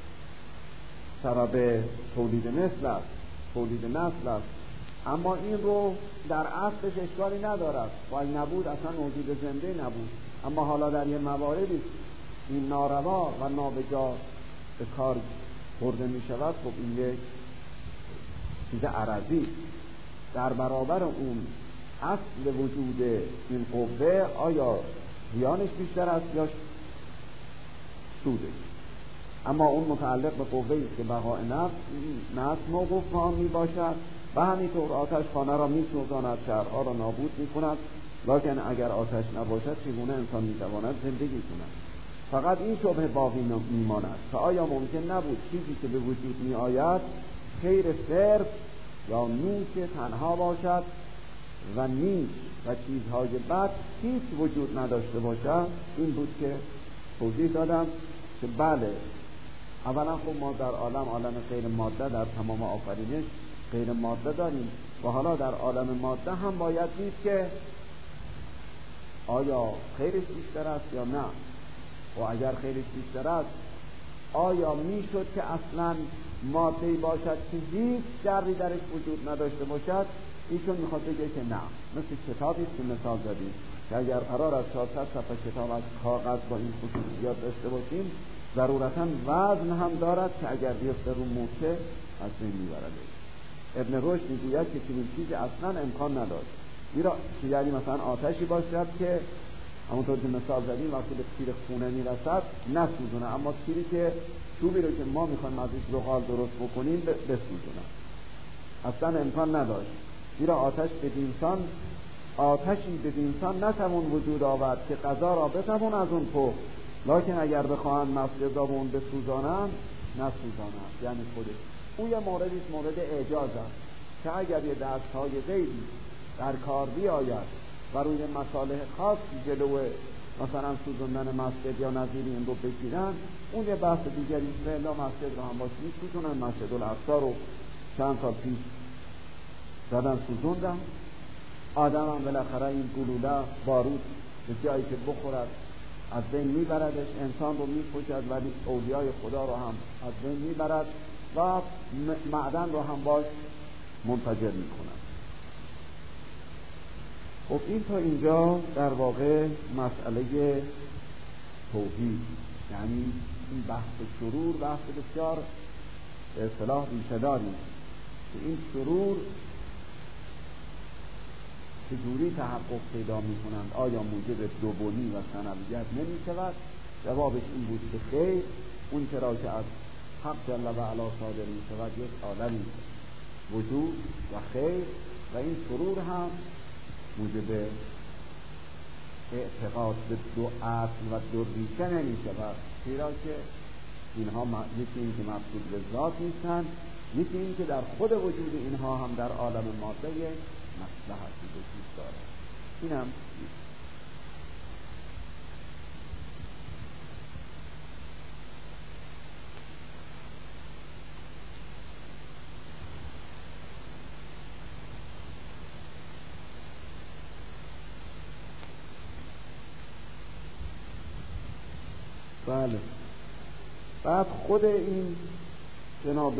سبب تولید نسل است، تولید نسل است. اما این رو در اصلش اشکالی ندارد، و این نبود اصلا موجود زنده نبود. اما حالا در یه مواردی این ناروا و نابجا به کار برده می شود، خب این یک چیز عرضی در برابر اون اصل وجود این قوه. آیا زیانش بیشتر است یا سودش؟ اما اون متعلق به قوه‌ای که بقاء نفس نفس موقوف آن می باشد و همینطور آتش خانه را می سوزاند، شهرها را نابود می کند، لکن اگر آتش نباشد چگونه انسان می تواند زندگی کند؟ فقط این شبهه باقی می ماند که آیا ممکن نبود چیزی که به وجود می آید خیر صرف یا نیک تنها باشد و نیک و چیزهای بد هیچ وجود نداشته باشد؟ این بود که توضیح دادم که بله، اولا خب ما در عالم عالم غیر ماده، در تمام آفرینش غیر ماده داریم و حالا در عالم ماده هم باید دید که آیا خیرش بیشتر است یا نه، و اگر خیرش بیشتر است آیا میشد که اصلا ماده‌ای باشد که هیچ شری درش وجود نداشته باشد؟ ایشون میخواد بگه که نه، مثل کتابی که مثال زدیم که اگر قرار از چهارصد صفحه کتاب از کاغذ با این خصوصیات داشته باشیم، ضرورتاً وزن هم دارد که اگر بیفته رو مورچه از بین میبرد. ابن رشد میگوید که چنین چیزی اصلا امکان نداشت، زیرا یعنی مثلا آتشی باشد که همونطور که مثال زدیم وقتی به تیر خونه میرسد نسوزونه، اما تیری که چوبی رو که ما میخوایم ازش زغال درست بکنیم بسوزونه، اصلا امکان نداشت، زیرا آتش بدینسان آتشی بدینسان نتوان وجود آورد که غذا را بتوان از اون پخت، لکن اگر بخواهند مسجد را به اون بسوزانند نسوزانند. یعنی خودش او یه موردی مورد اعجاز است که اگر یه دستهای غیبی در کار بیاید و روی مصالح خاصی جلوه مثلا سوزوندن مسجد یا نظیر این رو بگیرن، اون یه بحث دیگری است. الا مسجد رو هم باش میسوزونن، مسجد الاقصی رو چند سال پیش زدن سوزوندن، آدم هم بالاخره این گلوله بارود به جایی که بخورد از بین میبردش، انسان رو میکشد ولی اولیای خدا رو هم از بین میبرد و معدن رو هم باش منفجر میکند. خب این تا اینجا در واقع مسئله توحید، یعنی این بحث شرور بحث بسیار به اصطلاح ریشه‌داری که این شرور چجوری تحقق پیدا میکنند، آیا موجب دوبنی و ثنویت نمی شود؟ جوابش این بود که خیر، اون چرا که از حق جل و علا صادر می شود یک عالمی وجود و خیر، و این شرور هم موجب اعتقاد به دو اصل و دو ریشه نمی شود، چرا که اینها یکی این که مقصود به ذات نیستند، یکی این که در خود وجود اینها هم در عالم ماده مصلحتی وجود دارد. این هم بله. بعد خود این جناب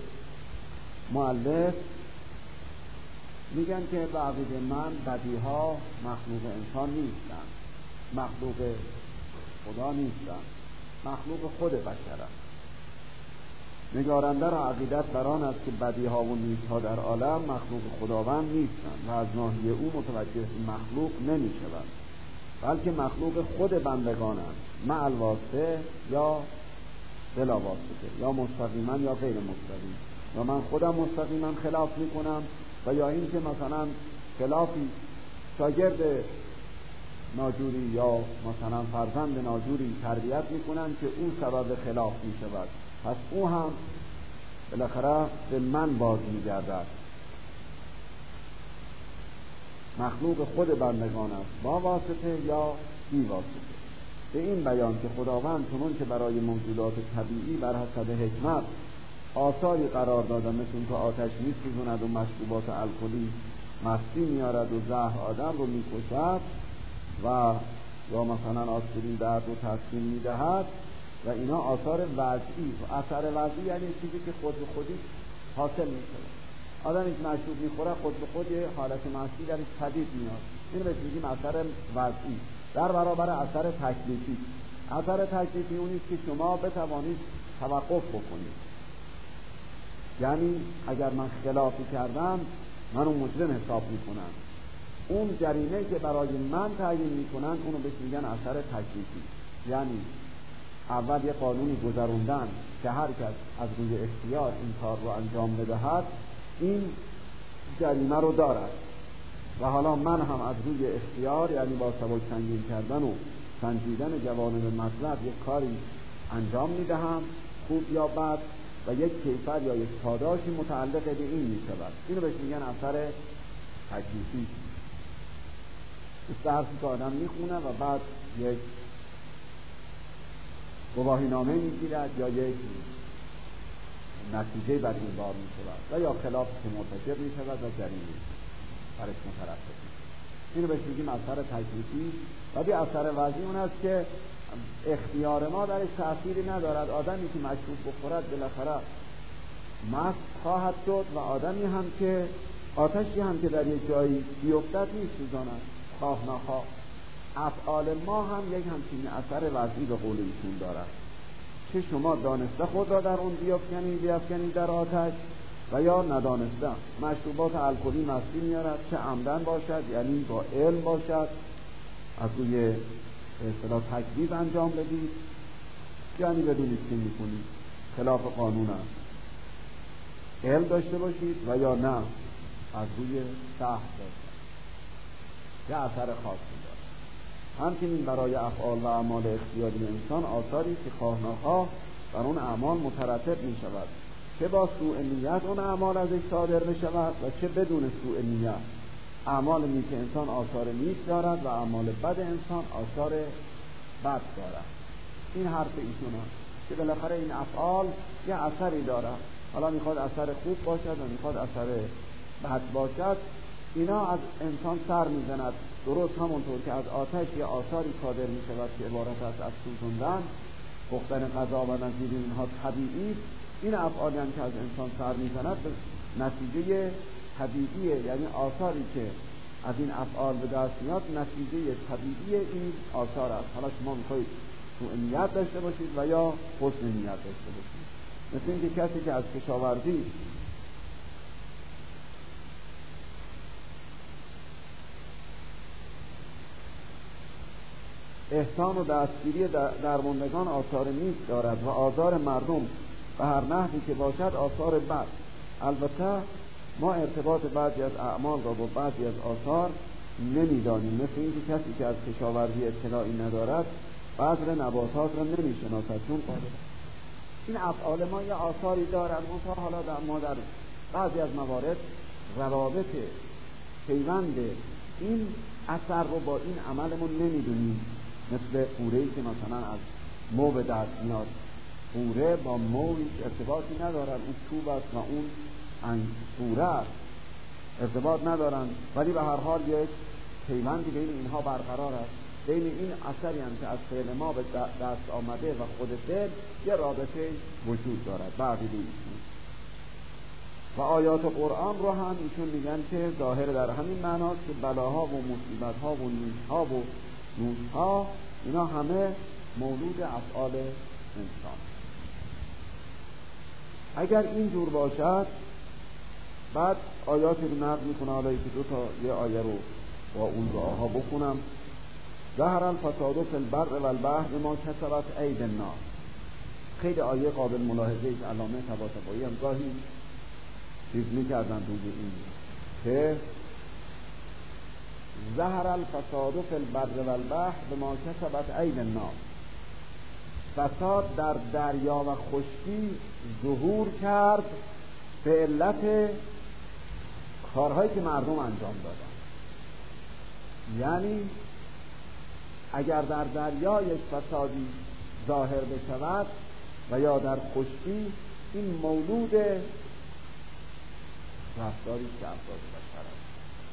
مؤلف میگن که به عقیده من بدیها مخلوق انسان نیستن، مخلوق خدا نیستن، مخلوق خود بشرن. نگارنده را عقیدت بر آن است که بدیها و نیکها در عالم مخلوق خداوند نیستن و از ناحیه او متوجه مخلوق نمی شود، بلکه مخلوق خود بندگانند، مع الواسطه یا بلا واسطه، یا مستقیما یا غیر مستقیم، و من خودم مستقیما خلاف میکنم و یا این که مثلا خلافی شاگرد ناجوری یا مثلا فرزند ناجوری تربیت میکنن که او سبب خلاف میشود، پس او هم بالاخره به من باز میگردد. مخلوق خود بندگان است، با واسطه یا بی واسطه. به این بیان که خداوند چنون که برای موجودات طبیعی بر حسب حکمت آثاری قرار داده، مثل این که آتش میسوزاند و مشروبات الکلی مستی میارد و زهر آدم رو میکشد و یا مثلا آسپرین درد رو تسکین میدهد و اینا آثار وضعی، و اثر وضعی یعنی چیزی که خود به خودی حاصل میشه. آدم یک مشروب میخوره خود به خود حالت مستی درش پدید میاد، این رو میگیم اثر وضعی. در برابر اثر تکلیفی، اثر تکلیفی اونیست که شما بتوانید توقف بکنید، یعنی اگر من خلافی کردم من اون مجرم حساب میکنم، اون جریمه که برای من تعیین میکنن اونو بهش میگن اثر تکلیفی. یعنی اول یه قانونی گذروندن که هر کس از روی اختیار این کار رو انجام بدهد این جریمه رو دارد و حالا من هم از روی اختیار، یعنی با سبک سنگین کردن و سنجیدن جوانب مطلب یک کاری انجام میدهم، خوب یا بد، و یک کیفر یا یک پاداشی متعلق به این میشود. اینو بهش میگن اثر تکلیفی. درسی که آدم میخونه و بعد یک گواهی نامه میگیرد یا یک نتیجه بر این بار میشود و یا خلاف که مرتکب میشود و جریمه برش مترتب میشود. اینو بهش میگیم اثر تکلیفی. و دی اثر وضعی اون است که اختیار ما درش تأثیری ندارد. آدمی که مشروب بخورد بالاخره مست خواهد شد و آدمی هم که آتشی هم که در یک جایی بیفتد میسوزاند خواه نخواه. افعال ما هم یک همچین اثر وضعی به قول ایشون دارد، چه شما دانسته خود را در اون بیافکنید بیافکنید در آتش و یا ندانسته. مشروبات الکلی مستی میارد، چه عمدن باشد یعنی با علم باشد، از روی اصطلاح تکلیف انجام بدید، یعنی بدونید که میکنید خلاف قانون است، علم داشته باشید، و یا نه از روی سهو باشد، یه اثر خاصی دارد. همچنین برای افعال و اعمال اختیاری انسان آثاری که خواه نخواه بر اون اعمال مترتب می شود، چه با سوء نیت اون اعمال ازش صادر می شود و چه بدون سوء نیت. اعمال نیک انسان آثار نیک دارد و اعمال بد انسان آثار بد دارد. این حرف ایشون است که بالاخره این افعال یه اثری دارد، حالا میخواد اثر خوب باشد و میخواد اثر بد باشد، اینا از انسان سر میزند. درست همونطور که از آتش یه آثاری صادر میشود که عبارت است از سوزوندن، پختن غذا و نظیر اینها طبیعی. این افعالی هم که از انسان سر میزند به نتیجه طبیعیه، یعنی آثاری که از این افعال به دست میاد نتیجه طبیعی این آثار است. حالا شما میخواید سوء نیت داشته باشید و یا حسن نیت داشته باشید. مثل اینکه کسی که از کشاورزی احسان و دستگیری درماندگان آثار نیک دارد و آزار مردم به هر نحوی که باشد آثار بد. البته ما ارتباط بعضی از اعمال را با بعضی از آثار نمیدانیم، مثل اینکه کسی که از کشاورزی اطلاعی ندارد بذر نباتات را نمیشناسد، چون این افعال ما یه آثاری دارد. منتها حالا در ما در بعضی از موارد روابط پیوند این اثر رو با این عملمون نمیدونیم، مثل قوره‌ای که مثلا از مو به دست میاد. قوره با مو ارتباطی ندارن، اون چوب است و اون قوره است، ارتباط ندارن، ولی به هر حال یک پیوندی بین اینها برقرار است. بین این اثری هم که از فعل ما به دست آمده و خود فعل یه رابطه وجود دارد. بعضی ایشون و آیات قرآن رو هم ایشون میگن که ظاهر در همین معناست که بلاها و مصیبتها و نیشها و نوشها اینا همه مولود افعال انسان. اگر این جور باشد، بعد آیاتی رو نقل میکنه، حالا یکی دو تا یه آیه رو با اون دعاها بخونم. ظهر الفساد فی البر والبحر بما کسبت ایدی الناس. خیلی آیه قابل ملاحظه است. علامه طباطبایی هم گاهی چیز میکردن روی این که ظهر الفساد فی البر والبحر بما کسبت ایدی الناس. فساد در دریا و خشکی ظهور کرد به علت کارهایی که مردم انجام دادن. یعنی اگر در دریا یک فسادی ظاهر بشود و یا در خشکی، این مولود رفتاری که افراد بشر است.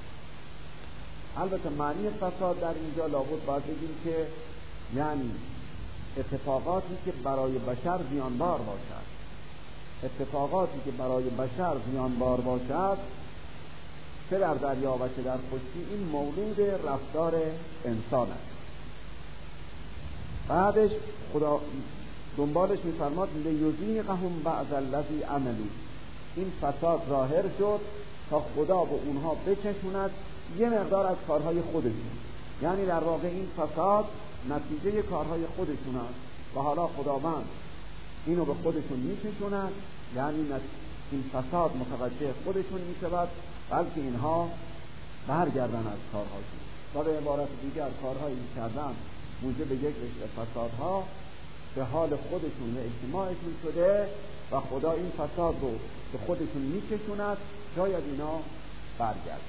البته معنی فساد در اینجا لابد باید بگیم که یعنی اتفاقاتی که برای بشر زیانبار باشد. اتفاقاتی که برای بشر زیانبار باشد، چه در دریا و چه در خشکی، این مولود رفتار انسان است. بعدش خدا دنبالش می‌فرماد لیذیقهم بعض الذی عملوا. این فساد ظاهر شد تا خدا به اونها بچشوند یه مقدار از کارهای خودشون. یعنی در واقع این فساد نتیجه کارهای خودشون است. و حالا خداوند اینو به خودشون میکشوند، یعنی این فساد متوجه خودشون میشود، بلکه اینها برگردن از کارهاشون و به عبارت دیگر کارهایی کردن موجب یک رشته فسادها به حال خودشون و اجتماعشون شده و خدا این فساد رو به خودشون میکشوند، شاید اینا برگردن.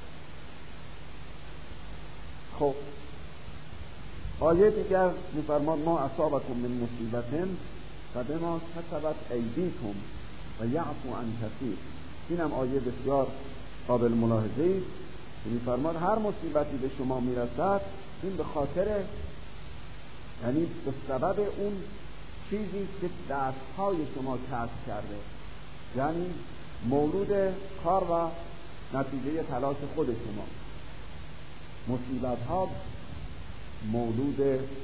خب آیه دیگر میفرماد ما اصابکم من مصیبت فبما کسبت ایدیکم و یعفو عن کثیر. اینم آیه بسیار قابل ملاحظه است که میفرماد هر مصیبتی به شما میرسد این به خاطر، یعنی به سبب اون چیزی که دستهای شما کسب کرده، یعنی مولود کار و نتیجه تلاش خود شما. مصیبت ها مولود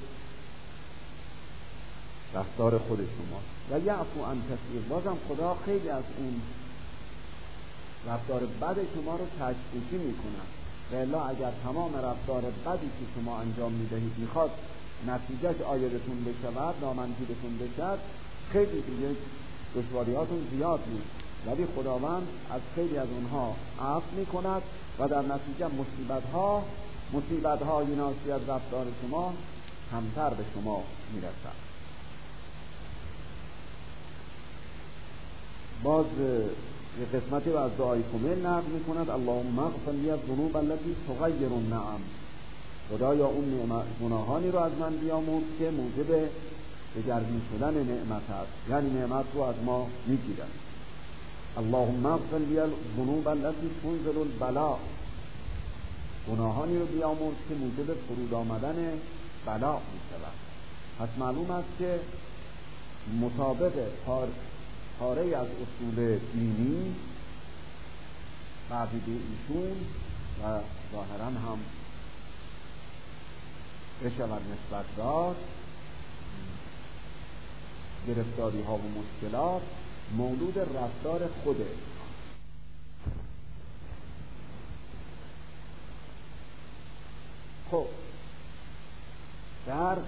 رفتار خود شما. و یعفو عن کثیر، بازم خدا خیلی از اون رفتار بد شما رو تشویقی میکنه. و الا اگر تمام رفتار بدی که شما انجام میدهید میخواد نتیجهش عایدتون بشود، نامنظورتون بشد، خیلی دیگه دشواریاتون زیاد نیست، ولی خداوند از خیلی از اونها عفو میکند و در نتیجه مصیبت ها مصیبت های ناشی از رفتار شما کمتر به شما میرسد. باز یه قسمتی رو از دعای کمیل نقل میکند اللهم اغفر لی الذنوب التي تغیر النعم. خدایا اون نعمت گناهانی رو از من بیامرز که موجب دگرگون شدن نعمت است، یعنی نعمت رو از ما میگیرن. اللهم اغفر لی الذنوب التي تنزل البلاء. گناهانی رو بیامرز که موجب فرود آمدن بلا میشود. پس معلوم است که مطابق پاره از اصول دینی عقیده ایشون و ظاهرا هم بشود نسبت داد گرفتاری ها و مشکلات مولود رفتار خوده. خب در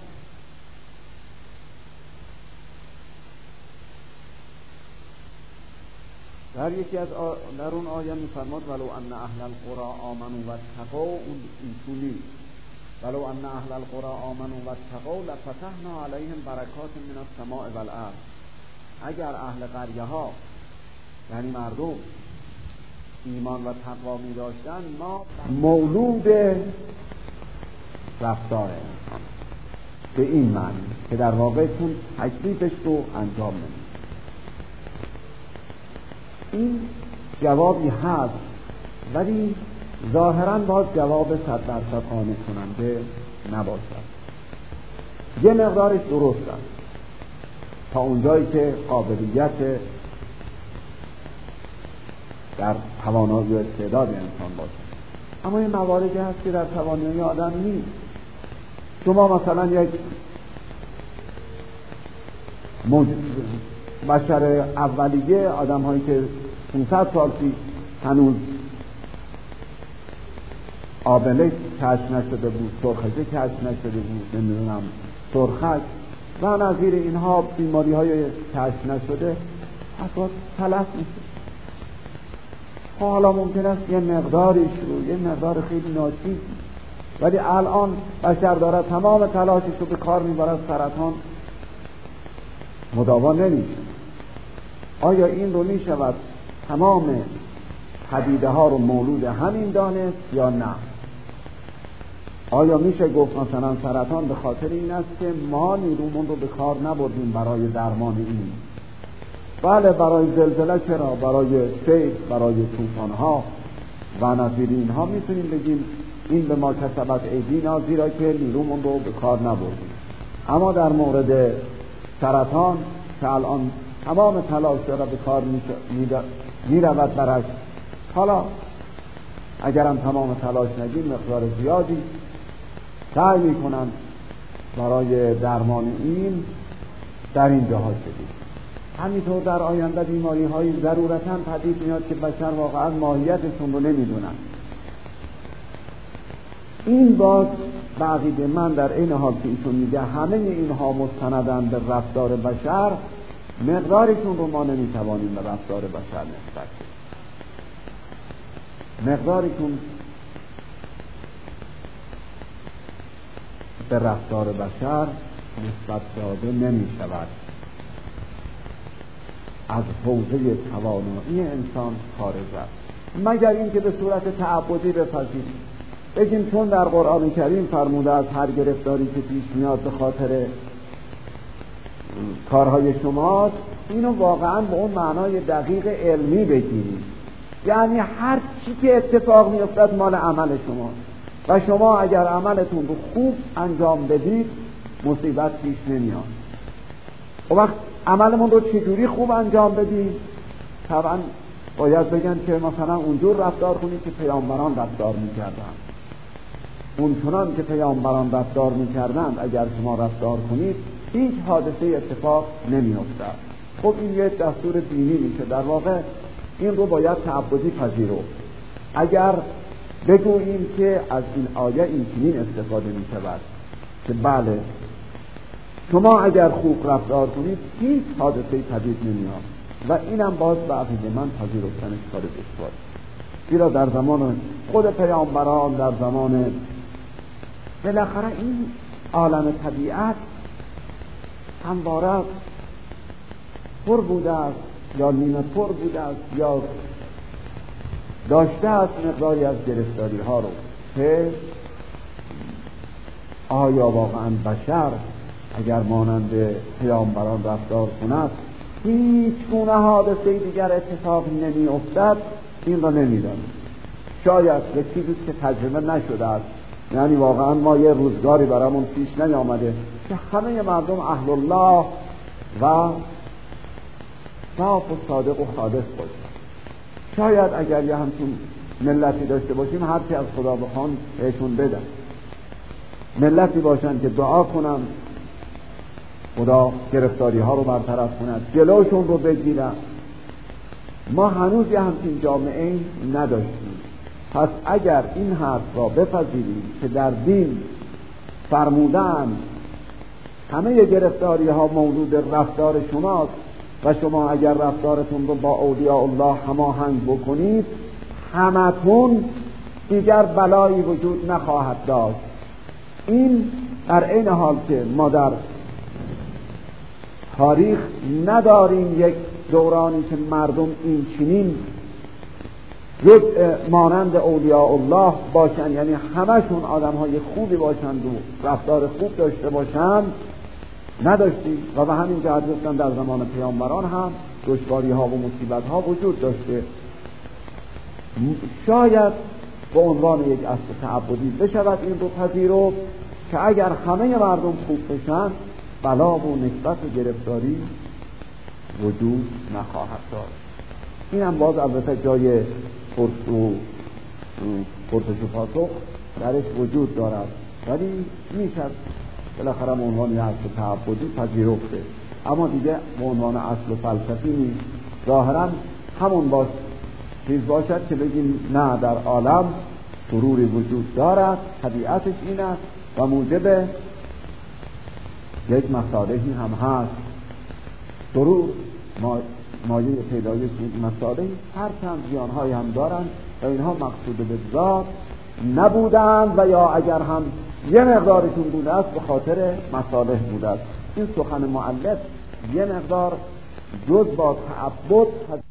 در یکی از آ... در اون آیه میفرماد ولو ان اهل القرى آمنوا واتقوا، اون اینطوری ولو ان اهل القرى آمنوا واتقوا لفتحنا علیهم برکات من السماء والارض. اگر اهل قریه ها یعنی مردم ایمان و تقوا می داشتن، ما مولود رفتار انسان به این معنی که در واقع چون تکلیفش رو انجام نمید. این جوابی هست ولی ظاهراً باز جواب صد درصد قانع کننده نباشد. یه مقدارش درست است تا اونجایی که قابلیت در توانایی و استعداد انسان باشه، اما این مواردی هست که در توانایی آدم نیست. شما مثلا یک بشر اولیه، آدم هایی که پانصد سال پیش هنوز آبله کشف نشده بود، سرخشه کشف نشده بود، نمیدونم سرخک و نظیر اینها بیماری های کشف نشده اصلا تلف میشه. حالا ممکن است یه مقداریش رو یه مقدار خیلی ناچیز، ولی الان بشر داره تمام تلاشش رو به کار میبرد سرطان مداوا نمیشه. آیا این رو میشود تمام پدیده ها رو مولود همین دانست یا نه؟ آیا میشه گفت مثلا سرطان به خاطر این است که ما نیرومون رو به کار نبردیم برای درمان این؟ بله، برای زلزله چرا، برای سیل، برای طوفان ها و نظیر اینها میتونیم بگیم این به ما کسبت ایدینا، زیرا که نیرومون رو به کار نبردیم. اما در مورد سرطان که الان تمام تلاش داره به کار میرود برش، حالا اگرم تمام تلاش نگیم مقدار زیادی سعی میکنن برای درمان این در این جهات شدید. همینطور در آینده بیماری های ضرورتاً پدید میاد که بشر واقعا ماهیتشون رو نمیدونن. این باز به عقیده من در این حال که ایشون میگه همه اینها مستندن به رفتار بشر، مقدارشون رو ما نمیتوانیم به رفتار بشر نسبت بدیم. مقدارشون به رفتار بشر نسبت داده نمی شود، از حوزه توانایی انسان خارج است، مگر اینکه به صورت تعبدی بپذیریم، بگیم چون در قرآن کریم فرموده از هر گرفتاری که پیش میاد به خاطر کارهای شماست، اینو واقعا به اون معنای دقیق علمی بگیریم، یعنی هر چی که اتفاق میافتد مال عمل شماست و شما اگر عملتون رو خوب انجام بدید مصیبت پیش نمیاد. و وقت عملمون رو چجوری خوب انجام بدید؟ طبعا باید بگن که مثلا اونجور رفتار کنید که پیامبران رفتار میکردن، اون چنان که پیامبران رفتار میکردند اگر شما رفتار کنید هیچ حادثه اتفاق نمیافتد. خب این یه دستور دینی میشه، در واقع این رو باید تعبدی پذیرفت. اگر بگوییم که از این آیه این چنین استفاده میشود که بله شما اگر خوب رفتار کنید هیچ حادثه پدید نمیاد، و اینم باز به عقیده من پذیرفتنش کار دشوار، زیرا در زمان خود پیامبران، در زمان بالاخره این عالم طبیعت همواره پر بوده است یا نیمه پر بوده است یا داشته است مقداری از گرفتاری ها رو که آیا واقعا بشر اگر مانند پیامبران رفتار کند هیچ گونه حادثه دیگر اتفاق نمی افتد؟ این را نمیدانیم. شاید به چیزی که تجربه نشده است، یعنی واقعا ما یه روزگاری برامون پیش نیامده که همه مردم اهل الله و صاف و صادق و خالص باشند. شاید اگر یه همچون ملتی داشته باشیم هرچی از خدا بخوان بهشون بدن، ملتی باشن که دعا کنن خدا گرفتاری ها رو برطرف کند، جلوشون رو بگیرن. ما هنوز یه همچین جامعه نداشتیم. پس اگر این حرف را بپذیریم که در دین فرمودن همه گرفتاری ها موجود رفتار شماست و شما اگر رفتارتون رو با اولیاء الله هماهنگ بکنید همتون دیگر بلایی وجود نخواهد داشت. این در این حال که ما در تاریخ نداریم یک دورانی که مردم این چنین جزء مانند اولیاء الله باشن، یعنی همشون آدم های خوبی باشند و رفتار خوب داشته باشند، نداشتیم. و به همین جهت گفتن در زمان پیامبران هم دشواری ها و مصیبت ها وجود داشته. شاید به عنوان یک اصل تعبدی بشود این رو پذیرفت که اگر همه مردم خوب بشن بلا و نکبت و گرفتاری وجود نخواهد داشت. این هم باز البته جای پرسش و پاسخ درش وجود دارد، ولی میشه بالاخره به عنوان اصل تعبدی پذیرفته، اما دیگه به عنوان اصل فلسفی نیست. ظاهرا همون باش چیز باشد که بگیم نه در عالم سروری وجود دارد، طبیعتش این است و موجب یک مصالحی هم هست. سرور مایه پیدایش مصالحی هرچند زیانهای هم دارند و اینها مقصود به ذات نبودند و یا اگر هم یه مقدارشون بوده است به خاطر مصالح بوده است. این سخن مؤلف یه مقدار جز با تعبد